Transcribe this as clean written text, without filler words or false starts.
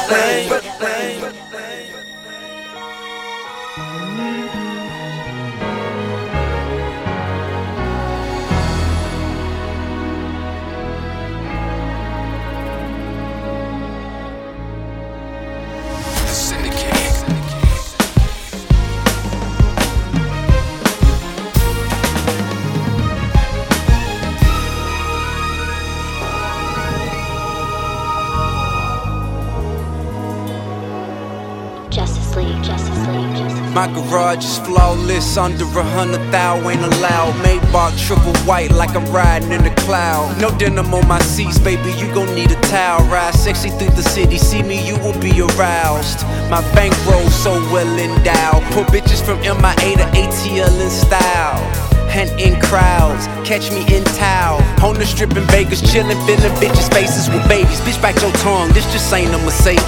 My garage is flawless, under 100,000 ain't allowed. Maybach triple white like I'm riding in the cloud. No denim on my seats, baby, you gon' need a towel. Ride sexy through the city, see me, you will be aroused. My bankroll so well endowed. Put bitches from MIA to ATL in style. And in crowds, catch me in towel. On the strip in Vegas, chillin', feelin' bitches' faces with babies. Bitch, bite your tongue, this just ain't a Mercedes.